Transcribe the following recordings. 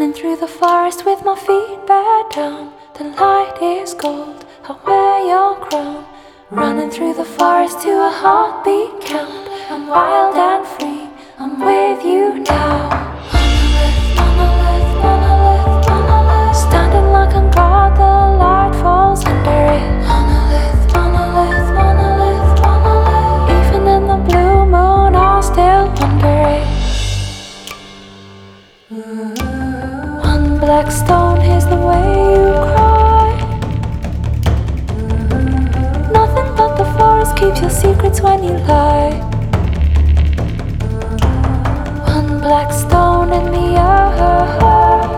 Running through the forest with my feet bare down. The light is gold, I wear your crown. Running through the forest to a heartbeat count. I'm wild and free, I'm with you now. Monolith, monolith, monolith, monolith. Standing like I'm God, the light falls under it. Monolith, monolith, monolith, monolith. Even in the blue moon, I'll still wonder it. One black stone, here's the way you cry. Nothing but the forest keeps your secrets when you lie. One black stone in the earth,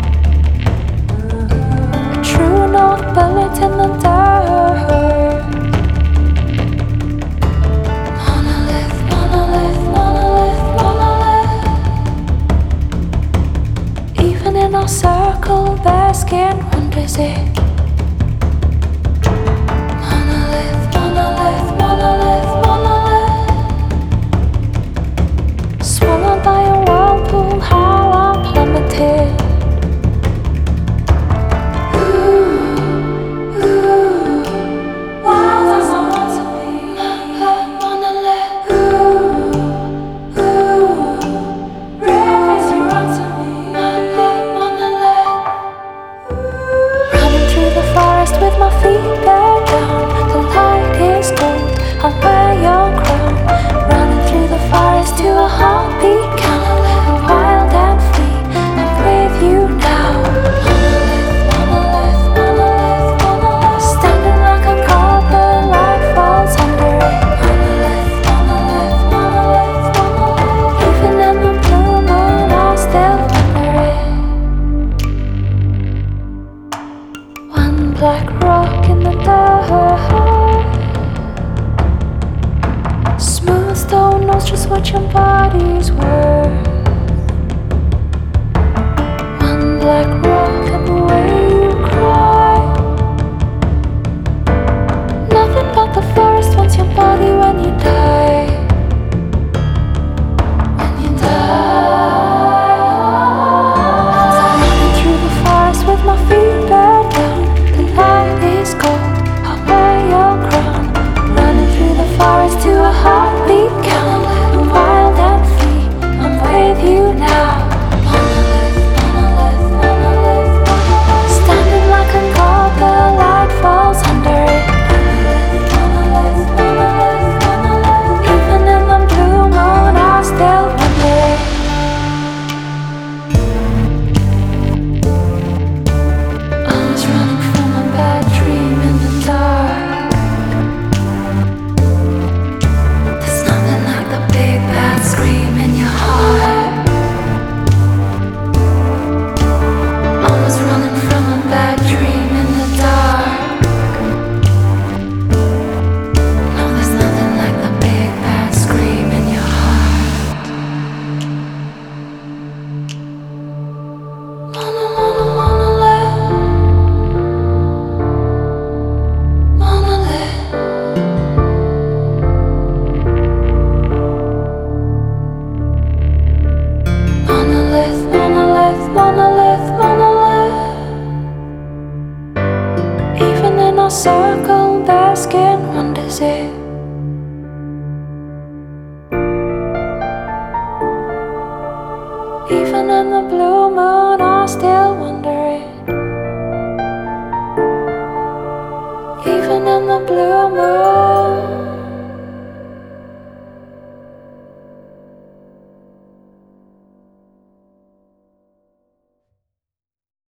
a true north bullet in the dirt. Monolith, monolith, monolith, monolith. Even in our circle, bare skin wonders it. Monolith, monolith, monolith, monolith. Swallowed by a whirlpool, how I plummeted. Ooh, ooh, wow, that's not what to be. Monolith, ooh, ooh, rivers you run to me. Monolith, running through the forest with my feet bare down. The light is gold, I wear your crown. Running through the forest to a heartbeat count. I'm wild and free, I'm with you now. Monolith, monolith, monolith, monolith. Standing like a god, the light falls under it. Monolith, monolith, monolith, monolith. Even in the blue moon, I'll still wonder it. One black rock in the dirt. Smooth stone knows just what your body's worth. One black rock and the way you cry. Nothing but the forest wants your body when you die. When you die. Running through the forest with my feet bare down. The light is gold, I wear your crown. Running through the forest to a heartbeat count. I'm wild and free, I'm with you now. Monolith, monolith, monolith, monolith. Standing like a god, the light falls under it. Monolith, monolith, monolith. Even in the blue moon, I still wonder it. I was running from a bad dream in the dark. There's nothing like the big bad scream in your heart. I was running from a bad dream in the dark. No, there's nothing like the big bad scream in your heart. Monolith, monolith. Monolith, monolith, monolith, monolith. Even in our circle, bare skin wonders it. Even in the blue moon, I still wonder it. Even in the blue moon.